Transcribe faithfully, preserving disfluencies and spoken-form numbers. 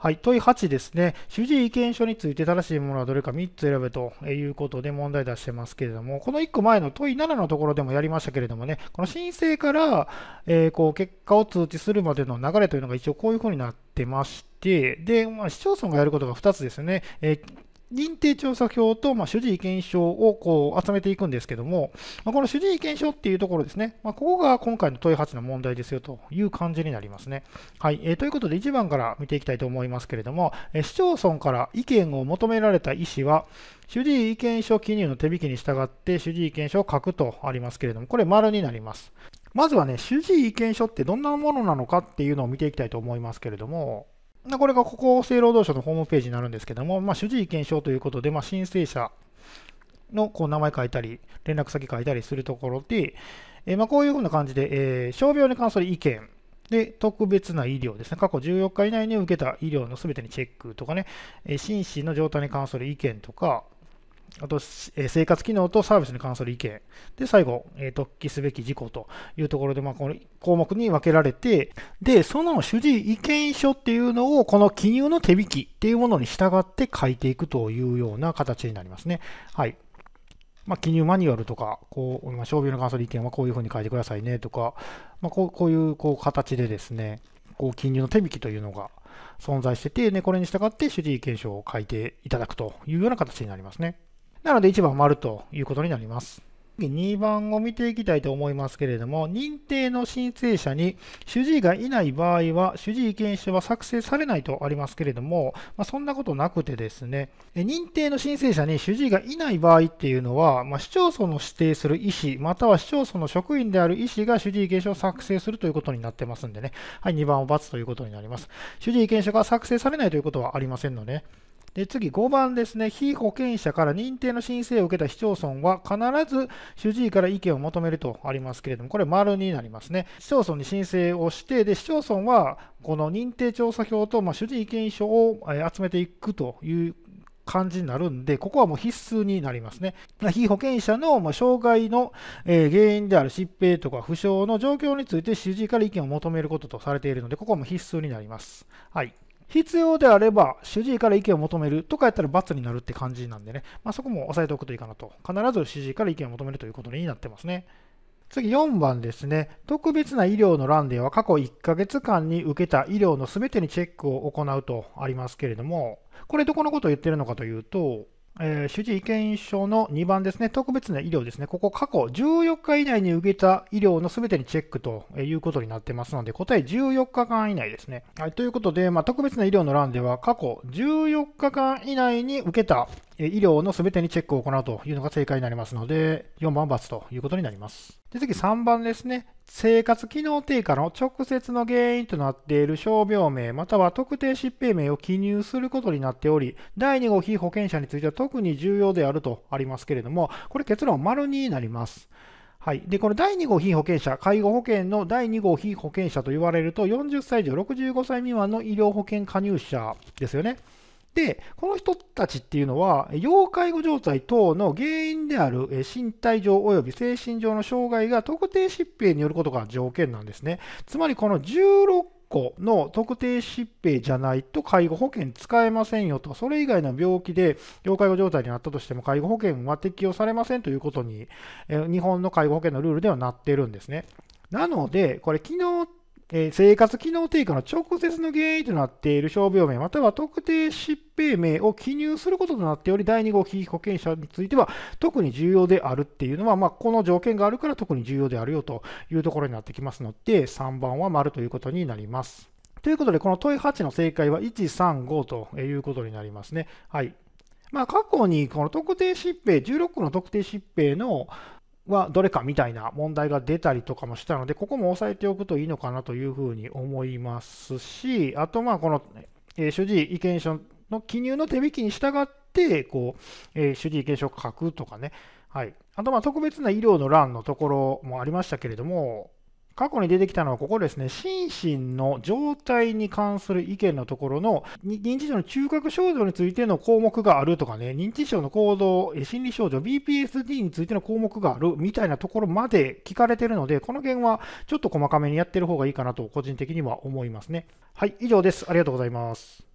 はい、問いはちですね。主治医意見書について正しいものはどれかみっつ選べということで問題出してますけれども、このいっこまえの問いななのところでもやりましたけれどもね、この申請から、えー、こう結果を通知するまでの流れというのが一応こういうふうになってまして、で、まあ、市町村がやることがふたつですよね。えー認定調査票と、まあ、主治医見書をこう集めていくんですけども、まあ、この主治医見書っていうところですね、まあ、ここが今回の問いはちの問題ですよという感じになりますね。はい、えー、ということでいちばんから見ていきたいと思いますけれども、えー、市町村から意見を求められた医師は、主治医意見書記入の手引きに従って主治医意見書を書くとありますけれども、これ丸になります。まずはね、主治医意見書ってどんなものなのかっていうのを見ていきたいと思いますけれども、これが厚生労働省のホームページになるんですけども、まあ、主治医意見書ということで、まあ、申請者のこう名前書いたり、連絡先書いたりするところで、えー、まあこういうふうな感じで、えー、傷病に関する意見で、特別な医療ですね、過去じゅうよっか以内に受けた医療のすべてにチェックとかね、えー、心身の状態に関する意見とか、あと、生活機能とサービスに関する意見。で、最後、特記すべき事項というところで、まあ、この項目に分けられて、で、その主治医意見書っていうのを、この記入の手引きっていうものに従って書いていくというような形になりますね。はい。まあ、記入マニュアルとか、こう、傷病に関する意見はこういうふうに書いてくださいねとか、まあ、こうこういう、こう、形でですね、こう、記入の手引きというのが存在してて、ね、これに従って主治医意見書を書いていただくというような形になりますね。なのでいちばん丸ということになります。にばんを見ていきたいと思いますけれども、認定の申請者に主治医がいない場合は、主治医意見書は作成されないとありますけれども、まあ、そんなことなくてですね、認定の申請者に主治医がいない場合っていうのは、まあ、市町村の指定する医師、または市町村の職員である医師が主治医意見書を作成するということになってますんでね、はい、にばんを×ということになります。主治医意見書が作成されないということはありませんので、で次、ごばんですね。被保険者から認定の申請を受けた市町村は、必ず主治医から意見を求めるとありますけれども、これ、丸になりますね。市町村に申請をして、で市町村は、この認定調査票と、まあ、主治医意見書を集めていくという感じになるんで、ここはもう必須になりますね。被保険者の障害の原因である疾病とか負傷の状況について主治医から意見を求めることとされているので、ここはもう必須になります。はい。必要であれば、主治医から意見を求めるとかやったら×になるって感じなんでね、まあ、そこも押さえておくといいかなと。必ず主治医から意見を求めるということになってますね。次よんばんですね。特別な医療の欄では過去いっかげつかんに受けた医療のすべてにチェックを行うとありますけれども、これどこのことを言っているのかというと、えー、主治医意見書のにばんですね、特別な医療ですね、ここ過去じゅうよっか以内に受けた医療のすべてにチェックということになってますので、答えじゅうよっかかん以内ですね。はい、ということで、まあ、特別な医療の欄では過去じゅうよっかかん以内に受けた医療のすべてにチェックを行うというのが正解になりますので、よんばんは×ということになります。で次さんばんですね。生活機能低下の直接の原因となっている傷病名または特定疾病名を記入することになっており、だいに号被保険者については特に重要であるとありますけれども、これ結論丸になります。はい。で、このだいに号被保険者、介護保険のだいに号被保険者と言われると、よんじゅっさい以上ろくじゅうごさい未満の医療保険加入者ですよね。で、この人たちっていうのは、要介護状態等の原因である身体上及び精神上の障害が特定疾病によることが条件なんですね。つまりこのじゅうろっこの特定疾病じゃないと介護保険使えませんよと、それ以外の病気で要介護状態になったとしても介護保険は適用されませんということに、日本の介護保険のルールではなっているんですね。なので、これ、機能えー、生活機能低下の直接の原因となっている傷病名または特定疾病名を記入することとなっており、だいに号被保険者については特に重要であるっていうのは、まあ、この条件があるから特に重要であるよというところになってきますので、さんばんは丸ということになります。ということで、この問いはちの正解はいち、さん、ごということになりますね。はい。まあ、過去にこの特定疾病、じゅうろっこの特定疾病のはどれかみたいな問題が出たりとかもしたので、ここも押さえておくといいのかなというふうに思いますし、あとまあこの、えー、主治医意見書の記入の手引きに従ってこう、えー、主治医意見書を書くとかね、はい、あとまあ特別な医療の欄のところもありましたけれども、過去に出てきたのはここですね、心身の状態に関する意見のところの認知症の中核症状についての項目があるとかね、認知症の行動、心理症状、ビーピーエスディー についての項目があるみたいなところまで聞かれているので、この件はちょっと細かめにやってる方がいいかなと個人的には思いますね。はい、以上です。ありがとうございます。